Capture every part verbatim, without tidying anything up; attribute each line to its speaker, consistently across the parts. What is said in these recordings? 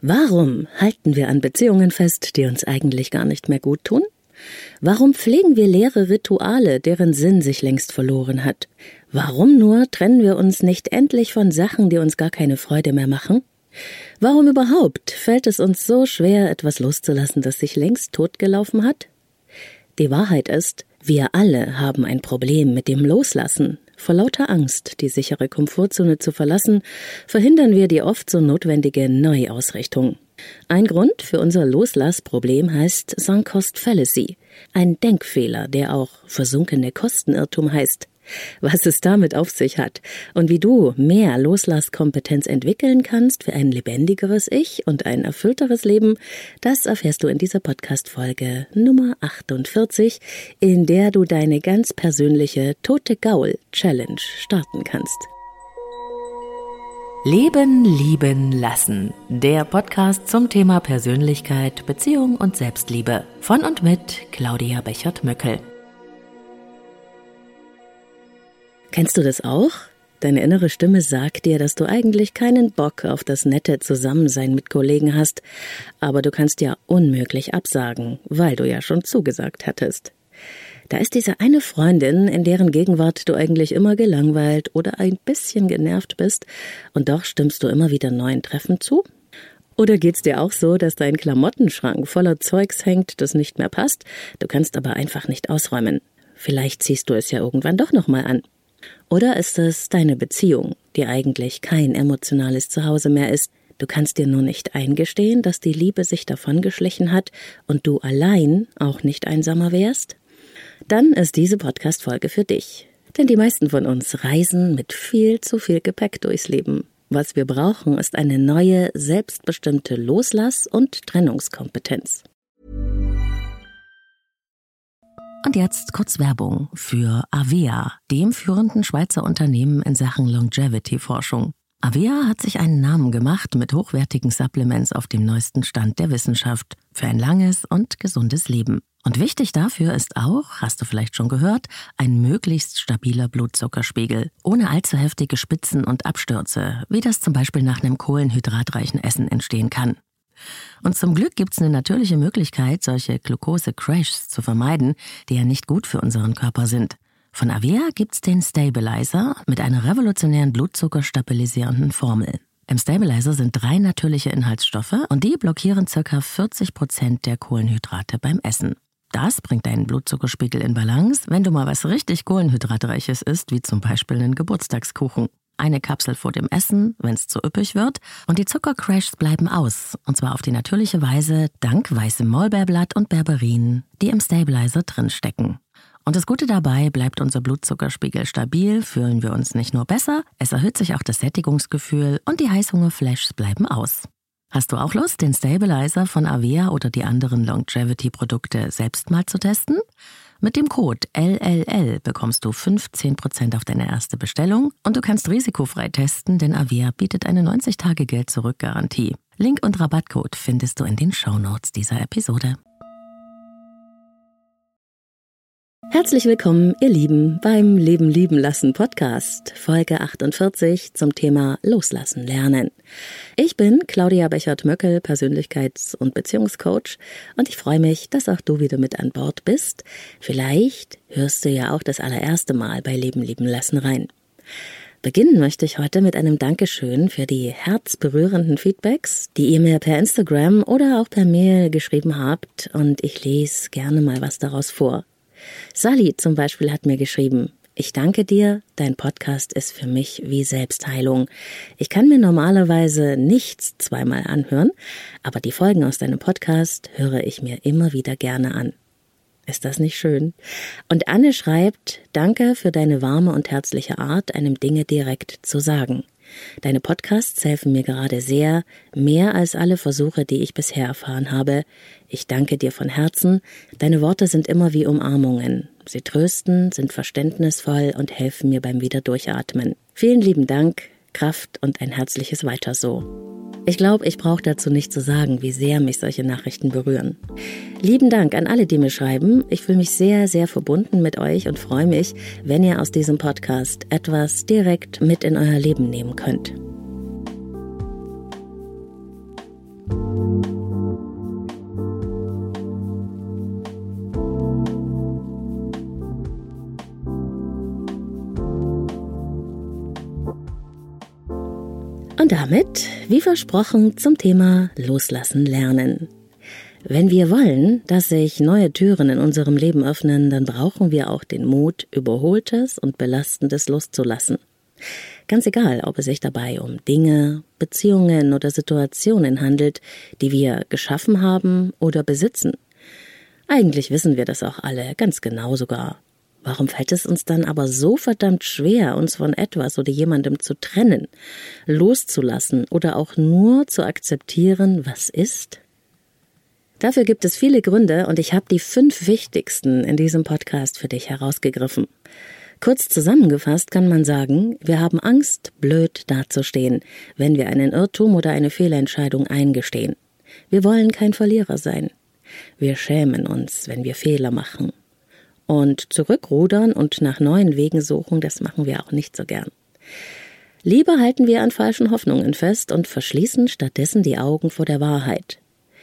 Speaker 1: Warum halten wir an Beziehungen fest, die uns eigentlich gar nicht mehr gut tun? Warum pflegen wir leere Rituale, deren Sinn sich längst verloren hat? Warum nur trennen wir uns nicht endlich von Sachen, die uns gar keine Freude mehr machen? Warum überhaupt fällt es uns so schwer, etwas loszulassen, das sich längst totgelaufen hat? Die Wahrheit ist, wir alle haben ein Problem mit dem Loslassen. Vor lauter Angst, die sichere Komfortzone zu verlassen, verhindern wir die oft so notwendige Neuausrichtung. Ein Grund für unser Loslassproblem heißt Sunk Cost Fallacy, ein Denkfehler, der auch versunkene Kostenirrtum heißt. Was es damit auf sich hat und wie du mehr Loslasskompetenz entwickeln kannst für ein lebendigeres Ich und ein erfüllteres Leben, das erfährst du in dieser Podcast-Folge Nummer achtundvierzig, in der du deine ganz persönliche Tote Gaul Challenge starten kannst.
Speaker 2: Leben, lieben, lassen. Der Podcast zum Thema Persönlichkeit, Beziehung und Selbstliebe. Von und mit Claudia Bechert-Möckel.
Speaker 1: Kennst du das auch? Deine innere Stimme sagt dir, dass du eigentlich keinen Bock auf das nette Zusammensein mit Kollegen hast, aber du kannst ja unmöglich absagen, weil du ja schon zugesagt hattest. Da ist diese eine Freundin, in deren Gegenwart du eigentlich immer gelangweilt oder ein bisschen genervt bist und doch stimmst du immer wieder neuen Treffen zu? Oder geht's dir auch so, dass dein Klamottenschrank voller Zeugs hängt, das nicht mehr passt, du kannst aber einfach nicht ausräumen? Vielleicht ziehst du es ja irgendwann doch nochmal an. Oder ist es deine Beziehung, die eigentlich kein emotionales Zuhause mehr ist? Du kannst dir nur nicht eingestehen, dass die Liebe sich davongeschlichen hat und du allein auch nicht einsamer wärst? Dann ist diese Podcast-Folge für dich. Denn die meisten von uns reisen mit viel zu viel Gepäck durchs Leben. Was wir brauchen, ist eine neue, selbstbestimmte Loslass- und Trennungskompetenz.
Speaker 2: Und jetzt kurz Werbung für Avea, dem führenden Schweizer Unternehmen in Sachen Longevity-Forschung. Avea hat sich einen Namen gemacht mit hochwertigen Supplements auf dem neuesten Stand der Wissenschaft für ein langes und gesundes Leben. Und wichtig dafür ist auch, hast du vielleicht schon gehört, ein möglichst stabiler Blutzuckerspiegel, ohne allzu heftige Spitzen und Abstürze, wie das zum Beispiel nach einem kohlenhydratreichen Essen entstehen kann. Und zum Glück gibt's eine natürliche Möglichkeit, solche Glucose-Crashs zu vermeiden, die ja nicht gut für unseren Körper sind. Von Avea gibt's den Stabilizer mit einer revolutionären blutzuckerstabilisierenden Formel. Im Stabilizer sind drei natürliche Inhaltsstoffe und die blockieren ca. vierzig Prozent der Kohlenhydrate beim Essen. Das bringt deinen Blutzuckerspiegel in Balance, wenn du mal was richtig Kohlenhydratreiches isst, wie zum Beispiel einen Geburtstagskuchen. Eine Kapsel vor dem Essen, wenn es zu üppig wird, und die Zuckercrashs bleiben aus, und zwar auf die natürliche Weise dank weißem Maulbeerblatt und Berberin, die im Stabilizer drinstecken. Und das Gute dabei, bleibt unser Blutzuckerspiegel stabil, fühlen wir uns nicht nur besser, es erhöht sich auch das Sättigungsgefühl und die Heißhungerflashs bleiben aus. Hast du auch Lust, den Stabilizer von Avea oder die anderen Longevity-Produkte selbst mal zu testen? Mit dem Code L L L bekommst du fünfzehn Prozent auf deine erste Bestellung und du kannst risikofrei testen, denn Avea bietet eine neunzig Tage Geld-Zurück-Garantie. Link und Rabattcode findest du in den Shownotes dieser Episode.
Speaker 1: Herzlich willkommen, ihr Lieben, beim Leben lieben lassen Podcast, Folge achtundvierzig zum Thema Loslassen lernen. Ich bin Claudia Bechert-Möckel, Persönlichkeits- und Beziehungscoach und ich freue mich, dass auch du wieder mit an Bord bist. Vielleicht hörst du ja auch das allererste Mal bei Leben lieben lassen rein. Beginnen möchte ich heute mit einem Dankeschön für die herzberührenden Feedbacks, die ihr mir per Instagram oder auch per Mail geschrieben habt und ich lese gerne mal was daraus vor. Sally zum Beispiel hat mir geschrieben: Ich danke dir, dein Podcast ist für mich wie Selbstheilung. Ich kann mir normalerweise nichts zweimal anhören, aber die Folgen aus deinem Podcast höre ich mir immer wieder gerne an. Ist das nicht schön? Und Anne schreibt: Danke für deine warme und herzliche Art, einem Dinge direkt zu sagen. Deine Podcasts helfen mir gerade sehr, mehr als alle Versuche, die ich bisher erfahren habe. Ich danke dir von Herzen. Deine Worte sind immer wie Umarmungen. Sie trösten, sind verständnisvoll und helfen mir beim Wiederdurchatmen. Vielen lieben Dank, Kraft und ein herzliches Weiter so. Ich glaube, ich brauche dazu nicht zu sagen, wie sehr mich solche Nachrichten berühren. Lieben Dank an alle, die mir schreiben. Ich fühle mich sehr, sehr verbunden mit euch und freue mich, wenn ihr aus diesem Podcast etwas direkt mit in euer Leben nehmen könnt. Und damit, wie versprochen, zum Thema Loslassen lernen. Wenn wir wollen, dass sich neue Türen in unserem Leben öffnen, dann brauchen wir auch den Mut, Überholtes und Belastendes loszulassen. Ganz egal, ob es sich dabei um Dinge, Beziehungen oder Situationen handelt, die wir geschaffen haben oder besitzen. Eigentlich wissen wir das auch alle, ganz genau sogar. Warum fällt es uns dann aber so verdammt schwer, uns von etwas oder jemandem zu trennen, loszulassen oder auch nur zu akzeptieren, was ist? Dafür gibt es viele Gründe und ich habe die fünf wichtigsten in diesem Podcast für dich herausgegriffen. Kurz zusammengefasst kann man sagen, wir haben Angst, blöd dazustehen, wenn wir einen Irrtum oder eine Fehlentscheidung eingestehen. Wir wollen kein Verlierer sein. Wir schämen uns, wenn wir Fehler machen. Und zurückrudern und nach neuen Wegen suchen, das machen wir auch nicht so gern. Lieber halten wir an falschen Hoffnungen fest und verschließen stattdessen die Augen vor der Wahrheit.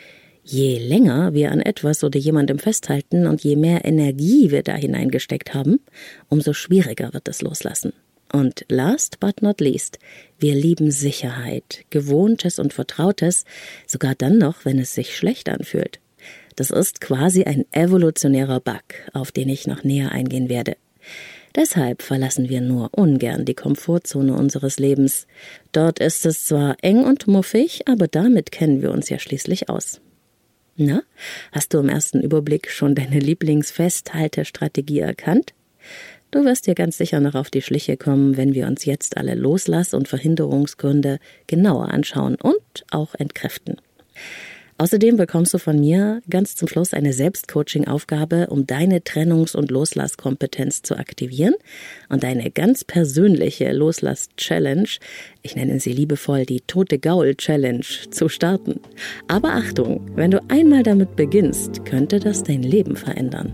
Speaker 1: Je länger wir an etwas oder jemandem festhalten und je mehr Energie wir da hineingesteckt haben, umso schwieriger wird das Loslassen. Und last but not least, wir lieben Sicherheit, Gewohntes und Vertrautes, sogar dann noch, wenn es sich schlecht anfühlt. Das ist quasi ein evolutionärer Bug, auf den ich noch näher eingehen werde. Deshalb verlassen wir nur ungern die Komfortzone unseres Lebens. Dort ist es zwar eng und muffig, aber damit kennen wir uns ja schließlich aus. Na, hast du im ersten Überblick schon deine Lieblingsfesthaltestrategie erkannt? Du wirst dir ganz sicher noch auf die Schliche kommen, wenn wir uns jetzt alle Loslass- und Verhinderungsgründe genauer anschauen und auch entkräften. Außerdem bekommst du von mir ganz zum Schluss eine Selbstcoaching-Aufgabe, um deine Trennungs- und Loslasskompetenz zu aktivieren und deine ganz persönliche Loslass-Challenge, ich nenne sie liebevoll die Tote-Gaul-Challenge, zu starten. Aber Achtung, wenn du einmal damit beginnst, könnte das dein Leben verändern.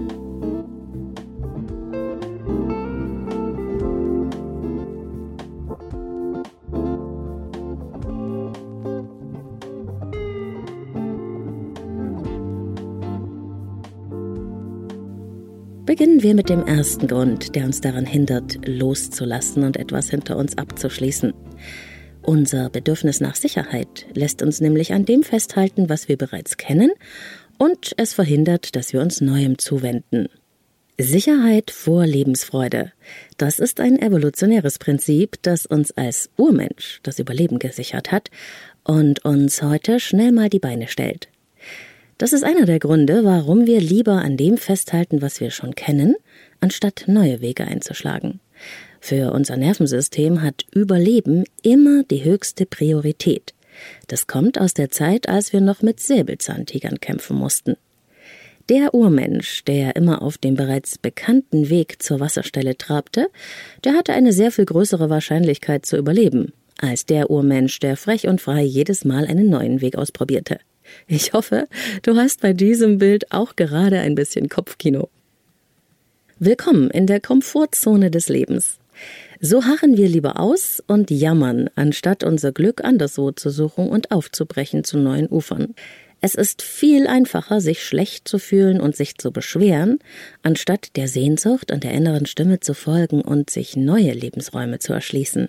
Speaker 1: Beginnen wir mit dem ersten Grund, der uns daran hindert, loszulassen und etwas hinter uns abzuschließen. Unser Bedürfnis nach Sicherheit lässt uns nämlich an dem festhalten, was wir bereits kennen, und es verhindert, dass wir uns Neuem zuwenden. Sicherheit vor Lebensfreude. Das ist ein evolutionäres Prinzip, das uns als Urmensch das Überleben gesichert hat und uns heute schnell mal die Beine stellt. Das ist einer der Gründe, warum wir lieber an dem festhalten, was wir schon kennen, anstatt neue Wege einzuschlagen. Für unser Nervensystem hat Überleben immer die höchste Priorität. Das kommt aus der Zeit, als wir noch mit Säbelzahntigern kämpfen mussten. Der Urmensch, der immer auf dem bereits bekannten Weg zur Wasserstelle trabte, der hatte eine sehr viel größere Wahrscheinlichkeit zu überleben, als der Urmensch, der frech und frei jedes Mal einen neuen Weg ausprobierte. Ich hoffe, du hast bei diesem Bild auch gerade ein bisschen Kopfkino. Willkommen in der Komfortzone des Lebens. So harren wir lieber aus und jammern, anstatt unser Glück anderswo zu suchen und aufzubrechen zu neuen Ufern. Es ist viel einfacher, sich schlecht zu fühlen und sich zu beschweren, anstatt der Sehnsucht und der inneren Stimme zu folgen und sich neue Lebensräume zu erschließen.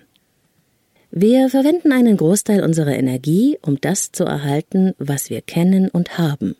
Speaker 1: Wir verwenden einen Großteil unserer Energie, um das zu erhalten, was wir kennen und haben.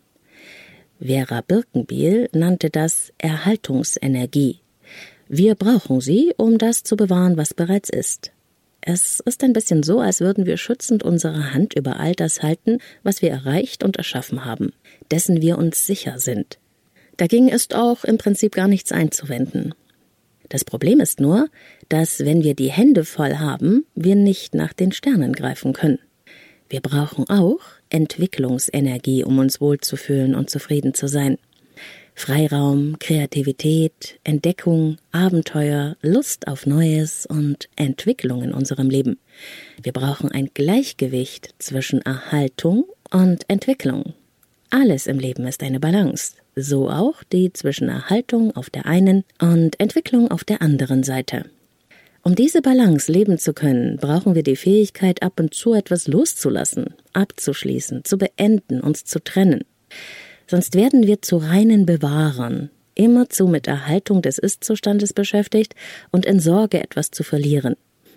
Speaker 1: Vera Birkenbiel nannte das Erhaltungsenergie. Wir brauchen sie, um das zu bewahren, was bereits ist. Es ist ein bisschen so, als würden wir schützend unsere Hand über all das halten, was wir erreicht und erschaffen haben, dessen wir uns sicher sind. Dagegen ist auch im Prinzip gar nichts einzuwenden. Das Problem ist nur, dass, wenn wir die Hände voll haben, wir nicht nach den Sternen greifen können. Wir brauchen auch Entwicklungsenergie, um uns wohlzufühlen und zufrieden zu sein. Freiraum, Kreativität, Entdeckung, Abenteuer, Lust auf Neues und Entwicklung in unserem Leben. Wir brauchen ein Gleichgewicht zwischen Erhaltung und Entwicklung. Alles im Leben ist eine Balance, so auch die zwischen Erhaltung auf der einen und Entwicklung auf der anderen Seite. Um diese Balance leben zu können, brauchen wir die Fähigkeit, ab und zu etwas loszulassen, abzuschließen, zu beenden, uns zu trennen. Sonst werden wir zu reinen Bewahrern, immerzu mit Erhaltung des Ist-Zustandes beschäftigt und in Sorge, etwas zu verlieren.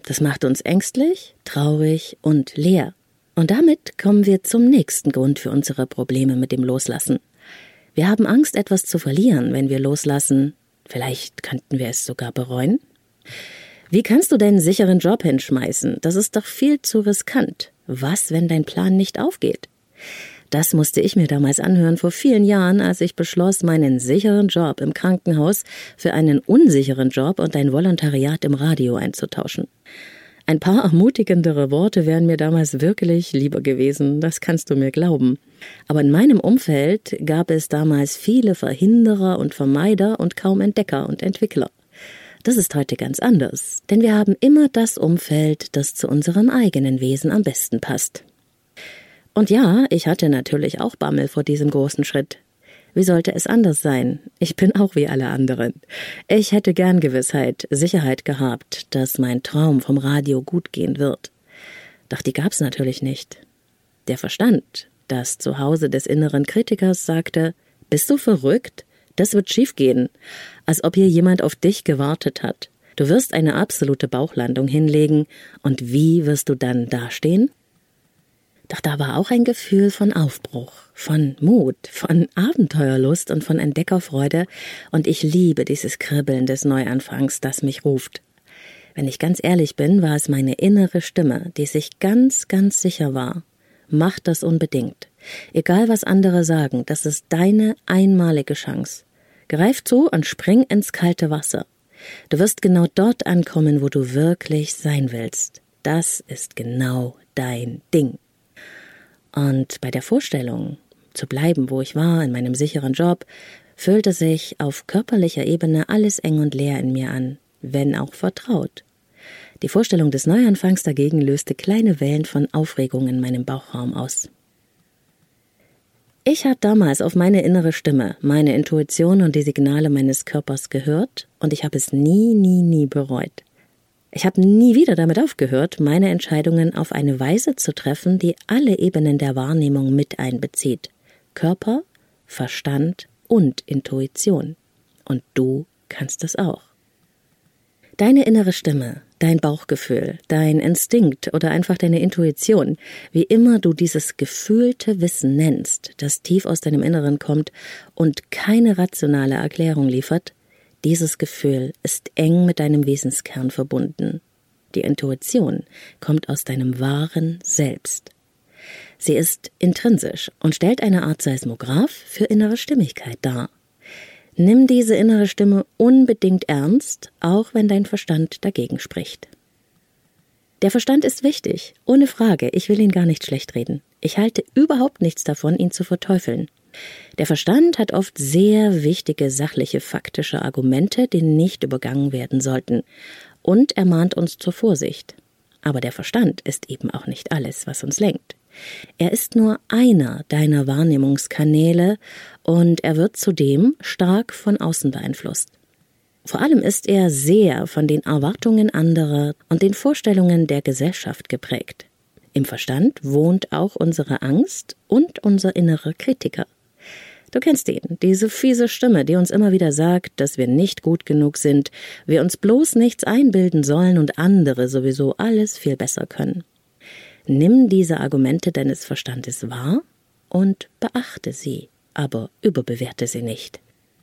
Speaker 1: Das macht uns ängstlich, traurig und leer. Und damit kommen wir zum nächsten Grund für unsere Probleme mit dem Loslassen. Wir haben Angst, etwas zu verlieren, wenn wir loslassen. Vielleicht könnten wir es sogar bereuen. Wie kannst du deinen sicheren Job hinschmeißen? Das ist doch viel zu riskant. Was, wenn dein Plan nicht aufgeht? Das musste ich mir damals anhören vor vielen Jahren, als ich beschloss, meinen sicheren Job im Krankenhaus für einen unsicheren Job und ein Volontariat im Radio einzutauschen. Ein paar ermutigendere Worte wären mir damals wirklich lieber gewesen, das kannst du mir glauben. Aber in meinem Umfeld gab es damals viele Verhinderer und Vermeider und kaum Entdecker und Entwickler. Das ist heute ganz anders, denn wir haben immer das Umfeld, das zu unserem eigenen Wesen am besten passt. Und ja, ich hatte natürlich auch Bammel vor diesem großen Schritt. Wie sollte es anders sein? Ich bin auch wie alle anderen. Ich hätte gern Gewissheit, Sicherheit gehabt, dass mein Traum vom Radio gut gehen wird. Doch die gab's natürlich nicht. Der Verstand, das Zuhause des inneren Kritikers, sagte, bist du verrückt? Das wird schiefgehen. Als ob hier jemand auf dich gewartet hat. Du wirst eine absolute Bauchlandung hinlegen. Und wie wirst du dann dastehen? Doch da war auch ein Gefühl von Aufbruch, von Mut, von Abenteuerlust und von Entdeckerfreude, und ich liebe dieses Kribbeln des Neuanfangs, das mich ruft. Wenn ich ganz ehrlich bin, war es meine innere Stimme, die sich ganz, ganz sicher war. Mach das unbedingt. Egal was andere sagen, das ist deine einmalige Chance. Greif zu und spring ins kalte Wasser. Du wirst genau dort ankommen, wo du wirklich sein willst. Das ist genau dein Ding. Und bei der Vorstellung, zu bleiben, wo ich war, in meinem sicheren Job, fühlte sich auf körperlicher Ebene alles eng und leer in mir an, wenn auch vertraut. Die Vorstellung des Neuanfangs dagegen löste kleine Wellen von Aufregung in meinem Bauchraum aus. Ich habe damals auf meine innere Stimme, meine Intuition und die Signale meines Körpers gehört, und ich habe es nie, nie, nie bereut. Ich habe nie wieder damit aufgehört, meine Entscheidungen auf eine Weise zu treffen, die alle Ebenen der Wahrnehmung mit einbezieht. Körper, Verstand und Intuition. Und du kannst es auch. Deine innere Stimme, dein Bauchgefühl, dein Instinkt oder einfach deine Intuition, wie immer du dieses gefühlte Wissen nennst, das tief aus deinem Inneren kommt und keine rationale Erklärung liefert, dieses Gefühl ist eng mit deinem Wesenskern verbunden. Die Intuition kommt aus deinem wahren Selbst. Sie ist intrinsisch und stellt eine Art Seismograph für innere Stimmigkeit dar. Nimm diese innere Stimme unbedingt ernst, auch wenn dein Verstand dagegen spricht. Der Verstand ist wichtig, ohne Frage, ich will ihn gar nicht schlecht reden. Ich halte überhaupt nichts davon, ihn zu verteufeln. Der Verstand hat oft sehr wichtige, sachliche, faktische Argumente, die nicht übergangen werden sollten. Und er mahnt uns zur Vorsicht. Aber der Verstand ist eben auch nicht alles, was uns lenkt. Er ist nur einer deiner Wahrnehmungskanäle und er wird zudem stark von außen beeinflusst. Vor allem ist er sehr von den Erwartungen anderer und den Vorstellungen der Gesellschaft geprägt. Im Verstand wohnt auch unsere Angst und unser innerer Kritiker. Du kennst ihn, diese fiese Stimme, die uns immer wieder sagt, dass wir nicht gut genug sind, wir uns bloß nichts einbilden sollen und andere sowieso alles viel besser können. Nimm diese Argumente deines Verstandes wahr und beachte sie, aber überbewerte sie nicht.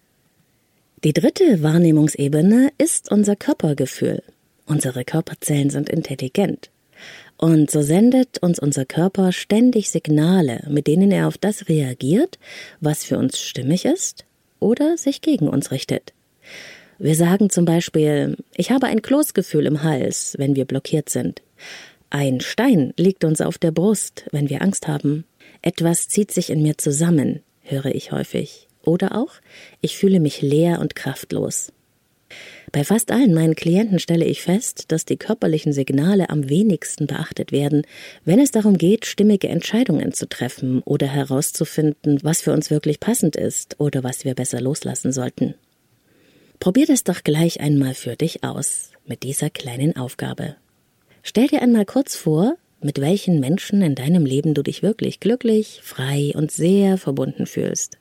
Speaker 1: Die dritte Wahrnehmungsebene ist unser Körpergefühl. Unsere Körperzellen sind intelligent. Und so sendet uns unser Körper ständig Signale, mit denen er auf das reagiert, was für uns stimmig ist oder sich gegen uns richtet. Wir sagen zum Beispiel, ich habe ein Kloßgefühl im Hals, wenn wir blockiert sind. Ein Stein liegt uns auf der Brust, wenn wir Angst haben. Etwas zieht sich in mir zusammen, höre ich häufig. Oder auch, ich fühle mich leer und kraftlos. Bei fast allen meinen Klienten stelle ich fest, dass die körperlichen Signale am wenigsten beachtet werden, wenn es darum geht, stimmige Entscheidungen zu treffen oder herauszufinden, was für uns wirklich passend ist oder was wir besser loslassen sollten. Probier das doch gleich einmal für dich aus, mit dieser kleinen Aufgabe. Stell dir einmal kurz vor, mit welchen Menschen in deinem Leben du dich wirklich glücklich, frei und sehr verbunden fühlst.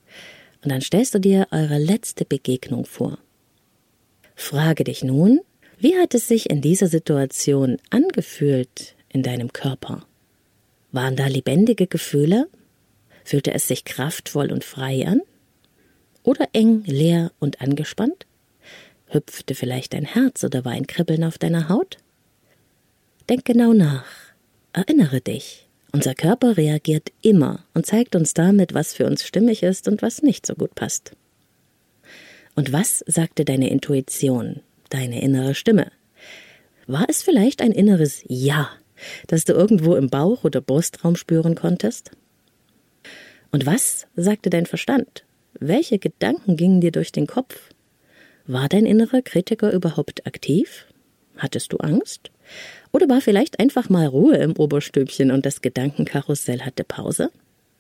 Speaker 1: Und dann stellst du dir eure letzte Begegnung vor. Frage dich nun, Wie hat es sich in dieser Situation angefühlt in deinem Körper? Waren da lebendige Gefühle? Fühlte es sich kraftvoll und frei an? Oder eng, leer und angespannt? Hüpfte vielleicht dein Herz oder war ein Kribbeln auf deiner Haut? Denk genau nach. Erinnere dich. Unser Körper reagiert immer und zeigt uns damit, was für uns stimmig ist und was nicht so gut passt. Und was sagte deine Intuition, deine innere Stimme? War es vielleicht ein inneres Ja, das du irgendwo im Bauch oder Brustraum spüren konntest? Und was sagte dein Verstand? Welche Gedanken gingen dir durch den Kopf? War dein innerer Kritiker überhaupt aktiv? Hattest du Angst? Oder war vielleicht einfach mal Ruhe im Oberstübchen und das Gedankenkarussell hatte Pause?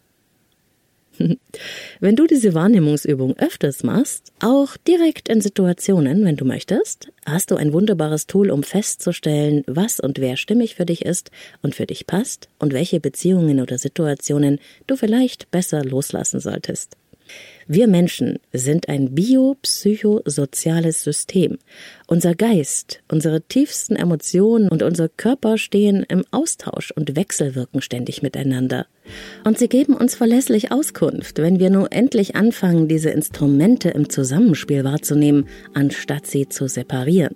Speaker 1: Wenn du diese Wahrnehmungsübung öfters machst, auch direkt in Situationen, wenn du möchtest, hast du ein wunderbares Tool, um festzustellen, was und wer stimmig für dich ist und für dich passt und welche Beziehungen oder Situationen du vielleicht besser loslassen solltest. Wir Menschen sind ein biopsychosoziales System. Unser Geist, unsere tiefsten Emotionen und unser Körper stehen im Austausch und wechselwirken ständig miteinander. Und sie geben uns verlässlich Auskunft, wenn wir nur endlich anfangen, diese Instrumente im Zusammenspiel wahrzunehmen, anstatt sie zu separieren.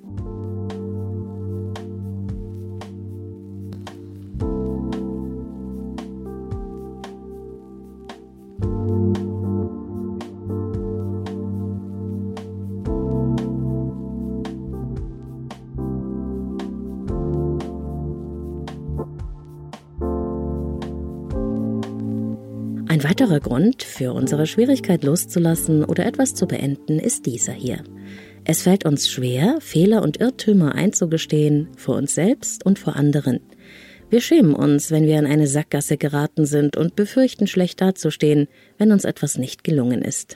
Speaker 1: Ein weiterer Grund für unsere Schwierigkeit loszulassen oder etwas zu beenden ist dieser hier. Es fällt uns schwer, Fehler und Irrtümer einzugestehen, vor uns selbst und vor anderen. Wir schämen uns, wenn wir in eine Sackgasse geraten sind und befürchten, schlecht dazustehen, wenn uns etwas nicht gelungen ist.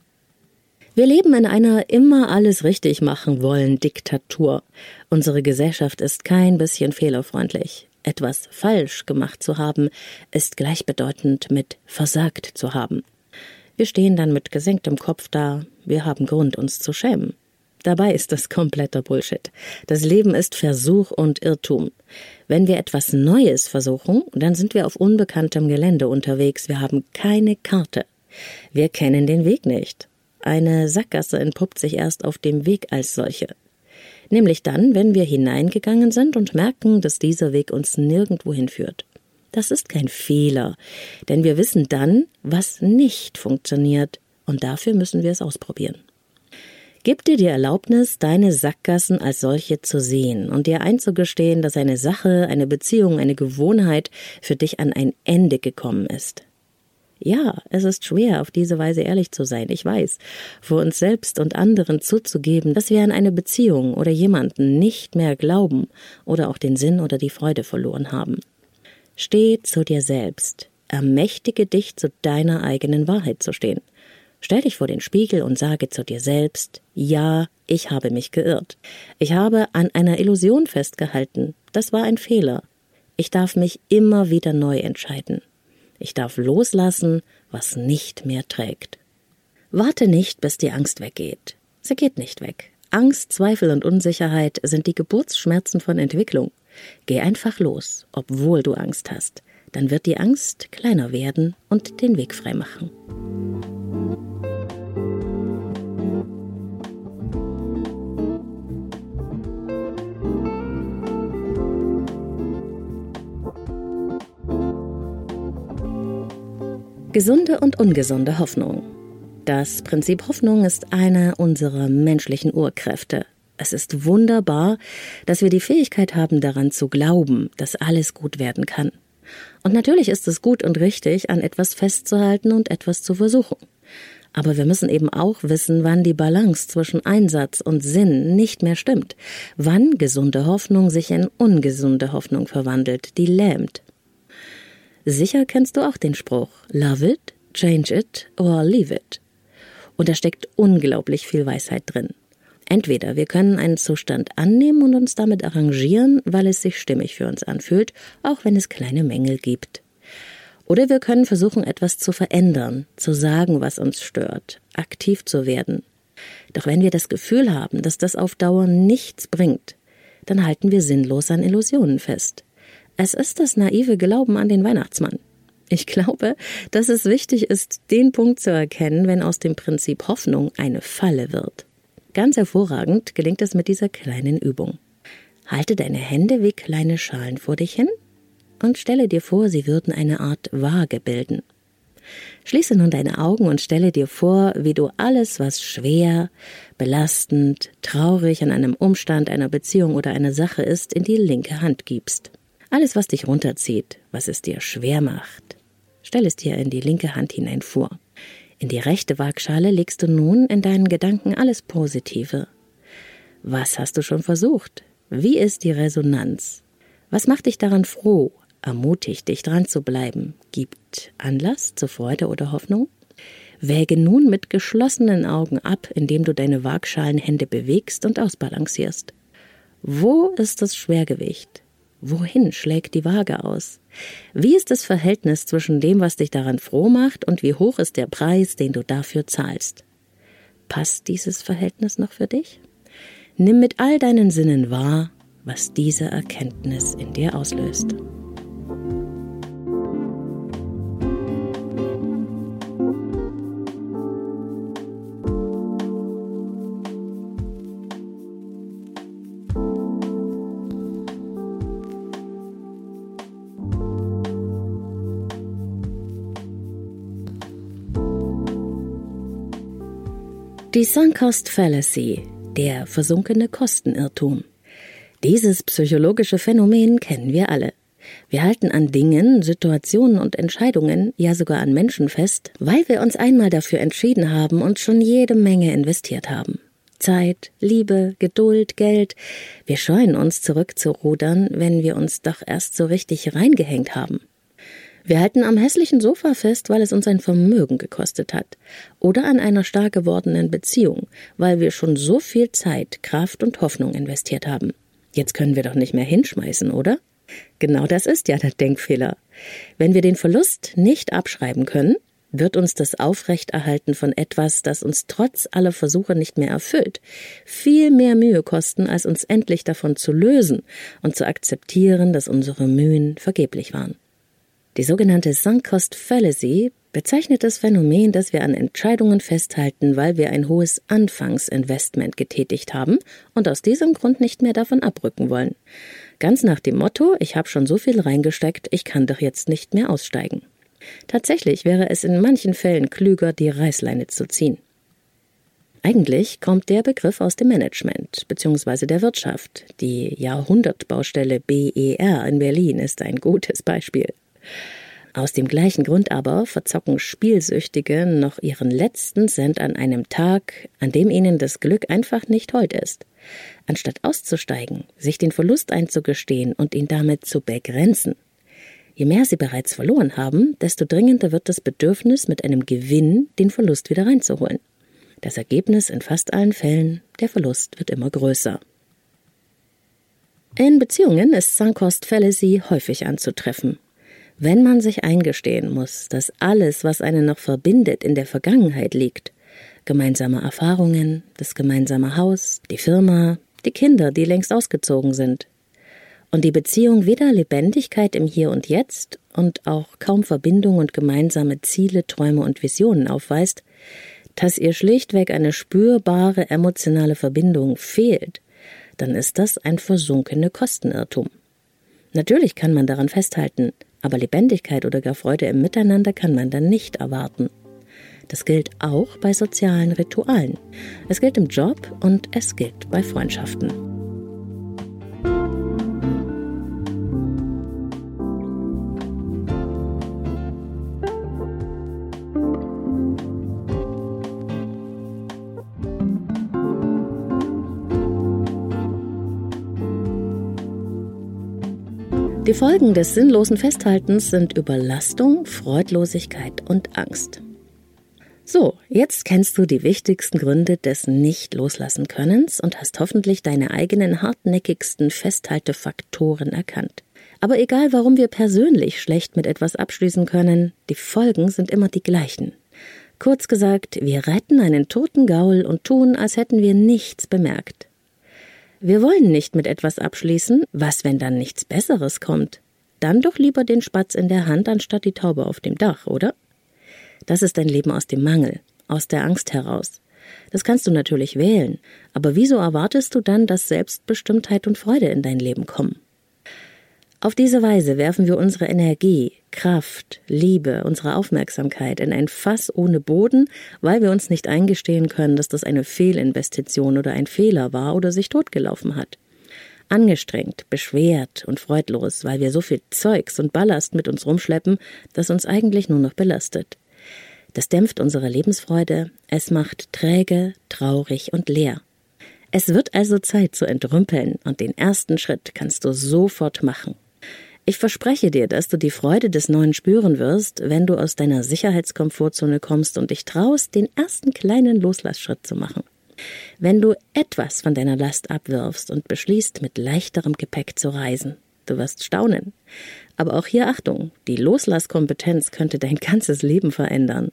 Speaker 1: Wir leben in einer immer alles richtig machen wollen Diktatur. Unsere Gesellschaft ist kein bisschen fehlerfreundlich. Etwas falsch gemacht zu haben, ist gleichbedeutend mit versagt zu haben. Wir stehen dann mit gesenktem Kopf da, wir haben Grund, uns zu schämen. Dabei ist das kompletter Bullshit. Das Leben ist Versuch und Irrtum. Wenn wir etwas Neues versuchen, dann sind wir auf unbekanntem Gelände unterwegs, wir haben keine Karte. Wir kennen den Weg nicht. Eine Sackgasse entpuppt sich erst auf dem Weg als solche. Nämlich dann, wenn wir hineingegangen sind und merken, dass dieser Weg uns nirgendwo hinführt. Das ist kein Fehler, denn wir wissen dann, was nicht funktioniert, und dafür müssen wir es ausprobieren. Gib dir die Erlaubnis, deine Sackgassen als solche zu sehen und dir einzugestehen, dass eine Sache, eine Beziehung, eine Gewohnheit für dich an ein Ende gekommen ist. Ja, es ist schwer, auf diese Weise ehrlich zu sein, ich weiß, vor uns selbst und anderen zuzugeben, dass wir an eine Beziehung oder jemanden nicht mehr glauben oder auch den Sinn oder die Freude verloren haben. Steh zu dir selbst, ermächtige dich, zu deiner eigenen Wahrheit zu stehen. Stell dich vor den Spiegel und sage zu dir selbst, ja, ich habe mich geirrt. Ich habe an einer Illusion festgehalten, das war ein Fehler. Ich darf mich immer wieder neu entscheiden. Ich darf loslassen, was nicht mehr trägt. Warte nicht, bis die Angst weggeht. Sie geht nicht weg. Angst, Zweifel und Unsicherheit sind die Geburtsschmerzen von Entwicklung. Geh einfach los, obwohl du Angst hast. Dann wird die Angst kleiner werden und den Weg frei machen. Gesunde und ungesunde Hoffnung. Das Prinzip Hoffnung ist eine unserer menschlichen Urkräfte. Es ist wunderbar, dass wir die Fähigkeit haben, daran zu glauben, dass alles gut werden kann. Und natürlich ist es gut und richtig, an etwas festzuhalten und etwas zu versuchen. Aber wir müssen eben auch wissen, wann die Balance zwischen Einsatz und Sinn nicht mehr stimmt. Wann gesunde Hoffnung sich in ungesunde Hoffnung verwandelt, die lähmt. Sicher kennst du auch den Spruch, love it, change it or leave it. Und da steckt unglaublich viel Weisheit drin. Entweder wir können einen Zustand annehmen und uns damit arrangieren, weil es sich stimmig für uns anfühlt, auch wenn es kleine Mängel gibt. Oder wir können versuchen, etwas zu verändern, zu sagen, was uns stört, aktiv zu werden. Doch wenn wir das Gefühl haben, dass das auf Dauer nichts bringt, dann halten wir sinnlos an Illusionen fest. Es ist das naive Glauben an den Weihnachtsmann. Ich glaube, dass es wichtig ist, den Punkt zu erkennen, wenn aus dem Prinzip Hoffnung eine Falle wird. Ganz hervorragend gelingt es mit dieser kleinen Übung. Halte deine Hände wie kleine Schalen vor dich hin und stelle dir vor, sie würden eine Art Waage bilden. Schließe nun deine Augen und stelle dir vor, wie du alles, was schwer, belastend, traurig an einem Umstand, einer Beziehung oder einer Sache ist, in die linke Hand gibst. Alles, was dich runterzieht, was es dir schwer macht, stell es dir in die linke Hand hinein vor. In die rechte Waagschale legst du nun in deinen Gedanken alles Positive. Was hast du schon versucht? Wie ist die Resonanz? Was macht dich daran froh? Ermutigt dich, dran zu bleiben? Gibt Anlass zur Freude oder Hoffnung? Wäge nun mit geschlossenen Augen ab, indem du deine Waagschalenhände bewegst und ausbalancierst. Wo ist das Schwergewicht? Wohin schlägt die Waage aus? Wie ist das Verhältnis zwischen dem, was dich daran froh macht, und wie hoch ist der Preis, den du dafür zahlst? Passt dieses Verhältnis noch für dich? Nimm mit all deinen Sinnen wahr, was diese Erkenntnis in dir auslöst. Die Sunk Cost Fallacy, der versunkene Kostenirrtum. Dieses psychologische Phänomen kennen wir alle. Wir halten an Dingen, Situationen und Entscheidungen, ja sogar an Menschen fest, weil wir uns einmal dafür entschieden haben und schon jede Menge investiert haben. Zeit, Liebe, Geduld, Geld. Wir scheuen uns zurückzurudern, wenn wir uns doch erst so richtig reingehängt haben. Wir halten am hässlichen Sofa fest, weil es uns ein Vermögen gekostet hat. Oder an einer stark gewordenen Beziehung, weil wir schon so viel Zeit, Kraft und Hoffnung investiert haben. Jetzt können wir doch nicht mehr hinschmeißen, oder? Genau das ist ja der Denkfehler. Wenn wir den Verlust nicht abschreiben können, wird uns das Aufrechterhalten von etwas, das uns trotz aller Versuche nicht mehr erfüllt, viel mehr Mühe kosten, als uns endlich davon zu lösen und zu akzeptieren, dass unsere Mühen vergeblich waren. Die sogenannte Sunk Cost Fallacy bezeichnet das Phänomen, dass wir an Entscheidungen festhalten, weil wir ein hohes Anfangsinvestment getätigt haben und aus diesem Grund nicht mehr davon abrücken wollen. Ganz nach dem Motto, ich habe schon so viel reingesteckt, ich kann doch jetzt nicht mehr aussteigen. Tatsächlich wäre es in manchen Fällen klüger, die Reißleine zu ziehen. Eigentlich kommt der Begriff aus dem Management bzw. der Wirtschaft. Die Jahrhundertbaustelle B E R in Berlin ist ein gutes Beispiel. Aus dem gleichen Grund aber verzocken Spielsüchtige noch ihren letzten Cent an einem Tag, an dem ihnen das Glück einfach nicht hold ist. Anstatt auszusteigen, sich den Verlust einzugestehen und ihn damit zu begrenzen. Je mehr sie bereits verloren haben, desto dringender wird das Bedürfnis, mit einem Gewinn den Verlust wieder reinzuholen. Das Ergebnis in fast allen Fällen, der Verlust wird immer größer. In Beziehungen ist Sunk Cost Fallacy häufig anzutreffen. Wenn man sich eingestehen muss, dass alles, was einen noch verbindet, in der Vergangenheit liegt, gemeinsame Erfahrungen, das gemeinsame Haus, die Firma, die Kinder, die längst ausgezogen sind, und die Beziehung weder Lebendigkeit im Hier und Jetzt und auch kaum Verbindung und gemeinsame Ziele, Träume und Visionen aufweist, dass ihr schlichtweg eine spürbare emotionale Verbindung fehlt, dann ist das ein versunkene Kostenirrtum. Natürlich kann man daran festhalten, aber Lebendigkeit oder gar Freude im Miteinander kann man dann nicht erwarten. Das gilt auch bei sozialen Ritualen. Es gilt im Job und es gilt bei Freundschaften. Die Folgen des sinnlosen Festhaltens sind Überlastung, Freudlosigkeit und Angst. So, jetzt kennst du die wichtigsten Gründe des Nicht-Loslassen-Könnens und hast hoffentlich deine eigenen hartnäckigsten Festhaltefaktoren erkannt. Aber egal, warum wir persönlich schlecht mit etwas abschließen können, die Folgen sind immer die gleichen. Kurz gesagt, wir retten einen toten Gaul und tun, als hätten wir nichts bemerkt. Wir wollen nicht mit etwas abschließen, was, wenn dann nichts Besseres kommt? Dann doch lieber den Spatz in der Hand, anstatt die Taube auf dem Dach, oder? Das ist ein Leben aus dem Mangel, aus der Angst heraus. Das kannst du natürlich wählen, aber wieso erwartest du dann, dass Selbstbestimmtheit und Freude in dein Leben kommen? Auf diese Weise werfen wir unsere Energie, Kraft, Liebe, unsere Aufmerksamkeit in ein Fass ohne Boden, weil wir uns nicht eingestehen können, dass das eine Fehlinvestition oder ein Fehler war oder sich totgelaufen hat. Angestrengt, beschwert und freudlos, weil wir so viel Zeugs und Ballast mit uns rumschleppen, das uns eigentlich nur noch belastet. Das dämpft unsere Lebensfreude, es macht träge, traurig und leer. Es wird also Zeit zu entrümpeln und den ersten Schritt kannst du sofort machen. Ich verspreche dir, dass du die Freude des Neuen spüren wirst, wenn du aus deiner Sicherheitskomfortzone kommst und dich traust, den ersten kleinen Loslassschritt zu machen. Wenn du etwas von deiner Last abwirfst und beschließt, mit leichterem Gepäck zu reisen. Du wirst staunen. Aber auch hier Achtung, die Loslasskompetenz könnte dein ganzes Leben verändern.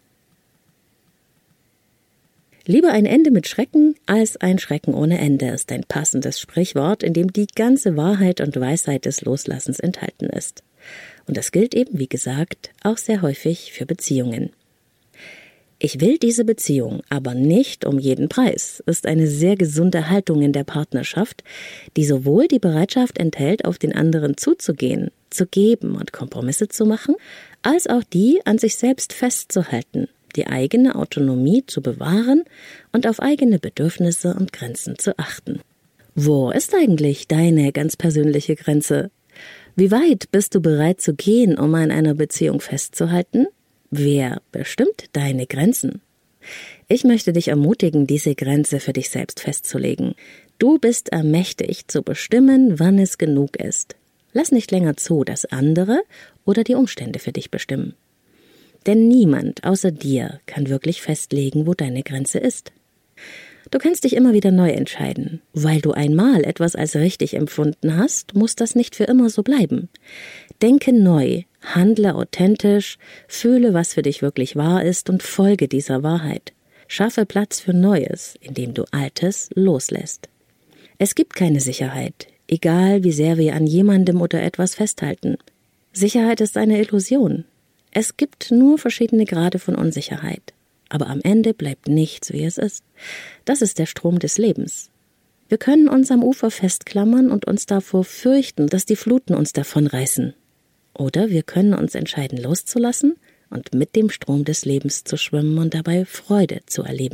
Speaker 1: Lieber ein Ende mit Schrecken als ein Schrecken ohne Ende ist ein passendes Sprichwort, in dem die ganze Wahrheit und Weisheit des Loslassens enthalten ist. Und das gilt eben, wie gesagt, auch sehr häufig für Beziehungen. Ich will diese Beziehung, aber nicht um jeden Preis, ist eine sehr gesunde Haltung in der Partnerschaft, die sowohl die Bereitschaft enthält, auf den anderen zuzugehen, zu geben und Kompromisse zu machen, als auch die, an sich selbst festzuhalten, die eigene Autonomie zu bewahren und auf eigene Bedürfnisse und Grenzen zu achten. Wo ist eigentlich deine ganz persönliche Grenze? Wie weit bist du bereit zu gehen, um an einer Beziehung festzuhalten? Wer bestimmt deine Grenzen? Ich möchte dich ermutigen, diese Grenze für dich selbst festzulegen. Du bist ermächtigt, zu bestimmen, wann es genug ist. Lass nicht länger zu, dass andere oder die Umstände für dich bestimmen. Denn niemand außer dir kann wirklich festlegen, wo deine Grenze ist. Du kannst dich immer wieder neu entscheiden. Weil du einmal etwas als richtig empfunden hast, muss das nicht für immer so bleiben. Denke neu, handle authentisch, fühle, was für dich wirklich wahr ist und folge dieser Wahrheit. Schaffe Platz für Neues, indem du Altes loslässt. Es gibt keine Sicherheit, egal wie sehr wir an jemandem oder etwas festhalten. Sicherheit ist eine Illusion. Es gibt nur verschiedene Grade von Unsicherheit. Aber am Ende bleibt nichts, wie es ist. Das ist der Strom des Lebens. Wir können uns am Ufer festklammern und uns davor fürchten, dass die Fluten uns davonreißen. Oder wir können uns entscheiden, loszulassen und mit dem Strom des Lebens zu schwimmen und dabei Freude zu erleben.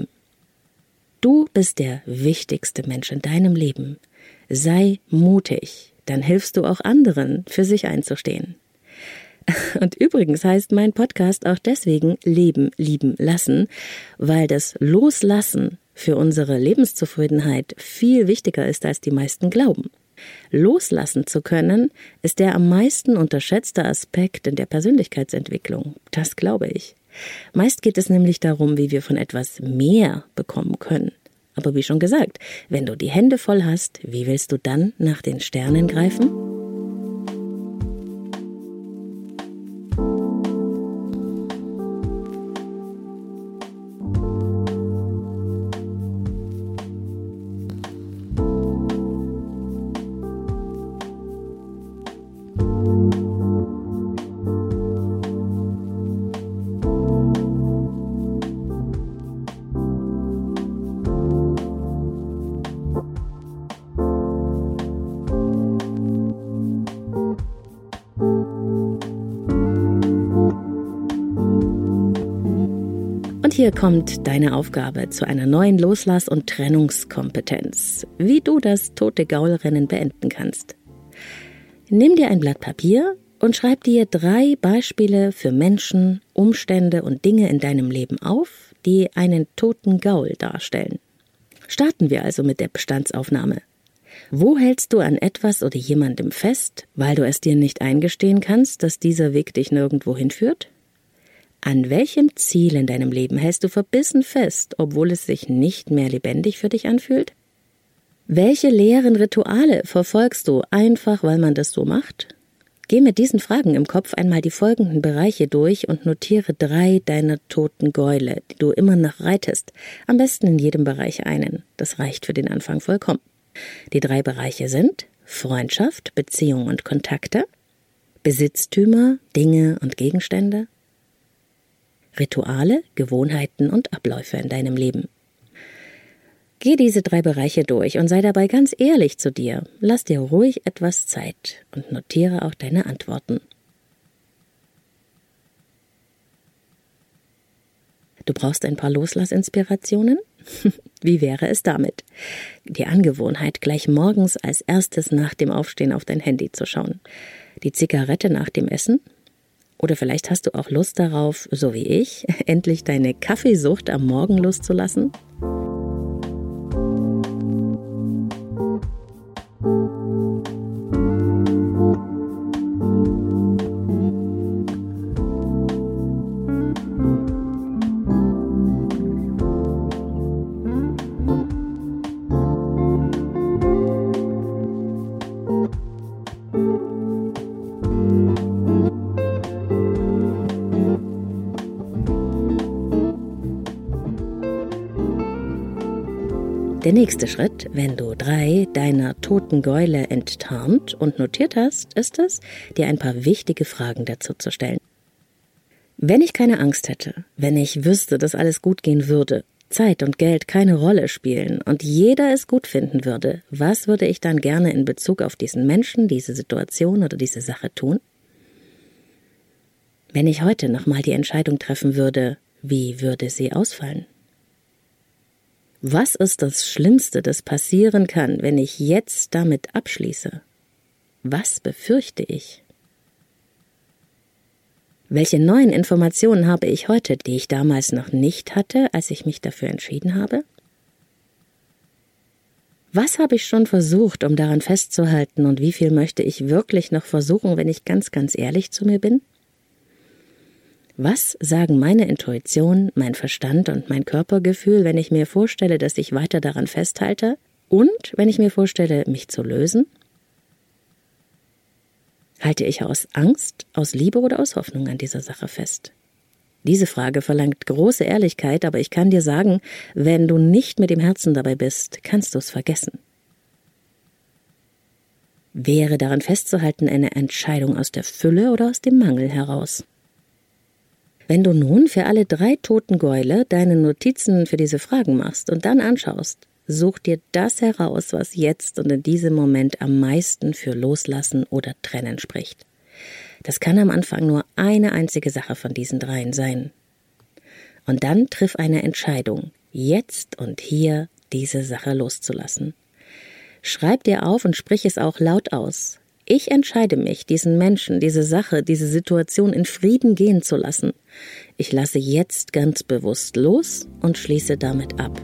Speaker 1: Du bist der wichtigste Mensch in deinem Leben. Sei mutig, dann hilfst du auch anderen, für sich einzustehen. Und übrigens heißt mein Podcast auch deswegen Leben, lieben, lassen, weil das Loslassen für unsere Lebenszufriedenheit viel wichtiger ist, als die meisten glauben. Loslassen zu können, ist der am meisten unterschätzte Aspekt in der Persönlichkeitsentwicklung. Das glaube ich. Meist geht es nämlich darum, wie wir von etwas mehr bekommen können. Aber wie schon gesagt, wenn du die Hände voll hast, wie willst du dann nach den Sternen greifen? Und hier kommt deine Aufgabe zu einer neuen Loslass- und Trennungskompetenz, wie du das tote Gaulrennen beenden kannst. Nimm dir ein Blatt Papier und schreib dir drei Beispiele für Menschen, Umstände und Dinge in deinem Leben auf, die einen toten Gaul darstellen. Starten wir also mit der Bestandsaufnahme. Wo hältst du an etwas oder jemandem fest, weil du es dir nicht eingestehen kannst, dass dieser Weg dich nirgendwo hinführt? An welchem Ziel in deinem Leben hältst du verbissen fest, obwohl es sich nicht mehr lebendig für dich anfühlt? Welche leeren Rituale verfolgst du einfach, weil man das so macht? Geh mit diesen Fragen im Kopf einmal die folgenden Bereiche durch und notiere drei deiner toten Gäule, die du immer noch reitest. Am besten in jedem Bereich einen. Das reicht für den Anfang vollkommen. Die drei Bereiche sind Freundschaft, Beziehung und Kontakte, Besitztümer, Dinge und Gegenstände, Rituale, Gewohnheiten und Abläufe in deinem Leben. Geh diese drei Bereiche durch und sei dabei ganz ehrlich zu dir. Lass dir ruhig etwas Zeit und notiere auch deine Antworten. Du brauchst ein paar Loslassinspirationen? Wie wäre es damit? Die Angewohnheit, gleich morgens als erstes nach dem Aufstehen auf dein Handy zu schauen. Die Zigarette nach dem Essen? Oder vielleicht hast du auch Lust darauf, so wie ich, endlich deine Kaffeesucht am Morgen loszulassen? Der nächste Schritt, wenn du drei deiner toten Gäule enttarnt und notiert hast, ist es, dir ein paar wichtige Fragen dazu zu stellen. Wenn ich keine Angst hätte, wenn ich wüsste, dass alles gut gehen würde, Zeit und Geld keine Rolle spielen und jeder es gut finden würde, was würde ich dann gerne in Bezug auf diesen Menschen, diese Situation oder diese Sache tun? Wenn ich heute nochmal die Entscheidung treffen würde, wie würde sie ausfallen? Was ist das Schlimmste, das passieren kann, wenn ich jetzt damit abschließe? Was befürchte ich? Welche neuen Informationen habe ich heute, die ich damals noch nicht hatte, als ich mich dafür entschieden habe? Was habe ich schon versucht, um daran festzuhalten, und wie viel möchte ich wirklich noch versuchen, wenn ich ganz, ganz ehrlich zu mir bin? Was sagen meine Intuition, mein Verstand und mein Körpergefühl, wenn ich mir vorstelle, dass ich weiter daran festhalte und wenn ich mir vorstelle, mich zu lösen? Halte ich aus Angst, aus Liebe oder aus Hoffnung an dieser Sache fest? Diese Frage verlangt große Ehrlichkeit, aber ich kann dir sagen, wenn du nicht mit dem Herzen dabei bist, kannst du es vergessen. Wäre daran festzuhalten eine Entscheidung aus der Fülle oder aus dem Mangel heraus? Wenn du nun für alle drei toten Gäule deine Notizen für diese Fragen machst und dann anschaust, such dir das heraus, was jetzt und in diesem Moment am meisten für Loslassen oder Trennen spricht. Das kann am Anfang nur eine einzige Sache von diesen dreien sein. Und dann triff eine Entscheidung, jetzt und hier diese Sache loszulassen. Schreib dir auf und sprich es auch laut aus. Ich entscheide mich, diesen Menschen, diese Sache, diese Situation in Frieden gehen zu lassen. Ich lasse jetzt ganz bewusst los und schließe damit ab.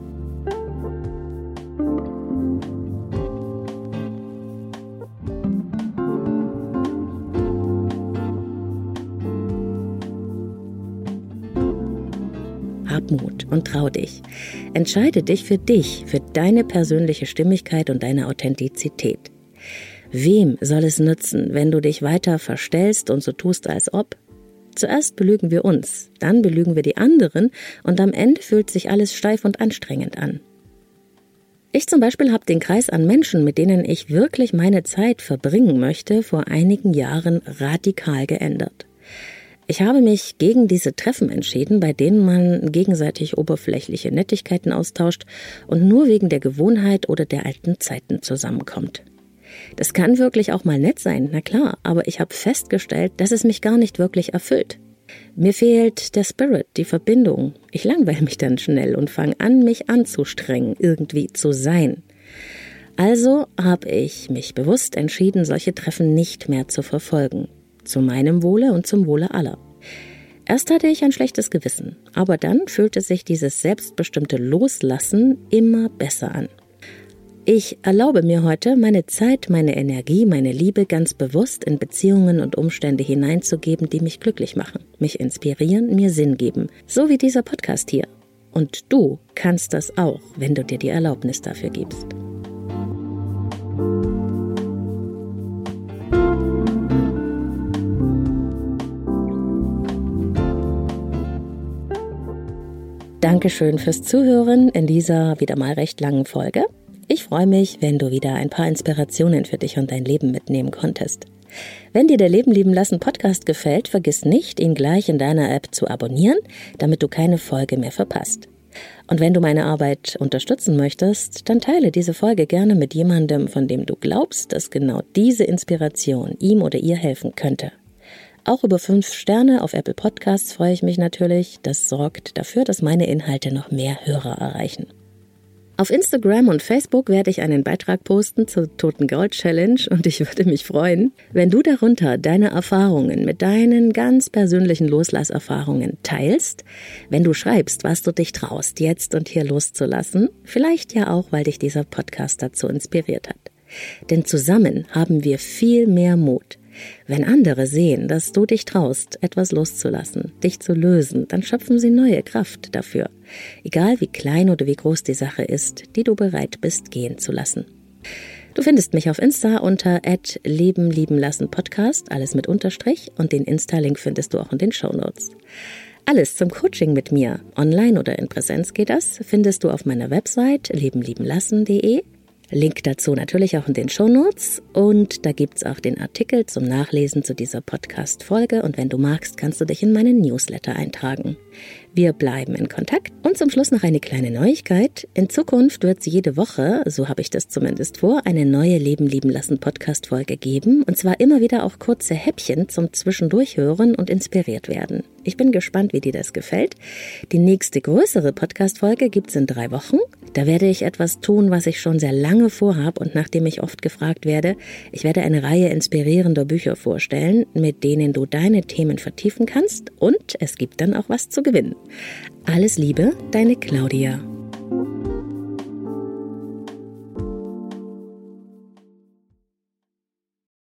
Speaker 1: Hab Mut und trau dich. Entscheide dich für dich, für deine persönliche Stimmigkeit und deine Authentizität. Wem soll es nützen, wenn du dich weiter verstellst und so tust, als ob? Zuerst belügen wir uns, dann belügen wir die anderen und am Ende fühlt sich alles steif und anstrengend an. Ich zum Beispiel habe den Kreis an Menschen, mit denen ich wirklich meine Zeit verbringen möchte, vor einigen Jahren radikal geändert. Ich habe mich gegen diese Treffen entschieden, bei denen man gegenseitig oberflächliche Nettigkeiten austauscht und nur wegen der Gewohnheit oder der alten Zeiten zusammenkommt. Das kann wirklich auch mal nett sein, na klar, aber ich habe festgestellt, dass es mich gar nicht wirklich erfüllt. Mir fehlt der Spirit, die Verbindung. Ich langweile mich dann schnell und fange an, mich anzustrengen, irgendwie zu sein. Also habe ich mich bewusst entschieden, solche Treffen nicht mehr zu verfolgen. Zu meinem Wohle und zum Wohle aller. Erst hatte ich ein schlechtes Gewissen, aber dann fühlte sich dieses selbstbestimmte Loslassen immer besser an. Ich erlaube mir heute, meine Zeit, meine Energie, meine Liebe ganz bewusst in Beziehungen und Umstände hineinzugeben, die mich glücklich machen, mich inspirieren, mir Sinn geben, so wie dieser Podcast hier. Und du kannst das auch, wenn du dir die Erlaubnis dafür gibst. Dankeschön fürs Zuhören in dieser wieder mal recht langen Folge. Ich freue mich, wenn du wieder ein paar Inspirationen für dich und dein Leben mitnehmen konntest. Wenn dir der Leben lieben lassen Podcast gefällt, vergiss nicht, ihn gleich in deiner App zu abonnieren, damit du keine Folge mehr verpasst. Und wenn du meine Arbeit unterstützen möchtest, dann teile diese Folge gerne mit jemandem, von dem du glaubst, dass genau diese Inspiration ihm oder ihr helfen könnte. Auch über fünf Sterne auf Apple Podcasts freue ich mich natürlich. Das sorgt dafür, dass meine Inhalte noch mehr Hörer erreichen. Auf Instagram und Facebook werde ich einen Beitrag posten zur Toten Gold Challenge und ich würde mich freuen, wenn du darunter deine Erfahrungen mit deinen ganz persönlichen Loslasserfahrungen teilst, wenn du schreibst, was du dich traust, jetzt und hier loszulassen, vielleicht ja auch, weil dich dieser Podcast dazu inspiriert hat. Denn zusammen haben wir viel mehr Mut. Wenn andere sehen, dass du dich traust, etwas loszulassen, dich zu lösen, dann schöpfen sie neue Kraft dafür. Egal wie klein oder wie groß die Sache ist, die du bereit bist, gehen zu lassen. Du findest mich auf Insta unter at leben lieben lassen Podcast, alles mit Unterstrich, und den Insta-Link findest du auch in den Shownotes. Alles zum Coaching mit mir, online oder in Präsenz geht das, findest du auf meiner Website leben lieben lassen punkt de. Link dazu natürlich auch in den Shownotes und da gibt's auch den Artikel zum Nachlesen zu dieser Podcast-Folge und wenn du magst, kannst du dich in meinen Newsletter eintragen. Wir bleiben in Kontakt und zum Schluss noch eine kleine Neuigkeit. In Zukunft wird es jede Woche, so habe ich das zumindest vor, eine neue Leben lieben lassen Podcast-Folge geben und zwar immer wieder auch kurze Häppchen zum Zwischendurchhören und inspiriert werden. Ich bin gespannt, wie dir das gefällt. Die nächste größere Podcast-Folge gibt's in drei Wochen. Da werde ich etwas tun, was ich schon sehr lange vorhabe und nachdem ich oft gefragt werde. Ich werde eine Reihe inspirierender Bücher vorstellen, mit denen du deine Themen vertiefen kannst und es gibt dann auch was zu gewinnen. Alles Liebe, deine Claudia.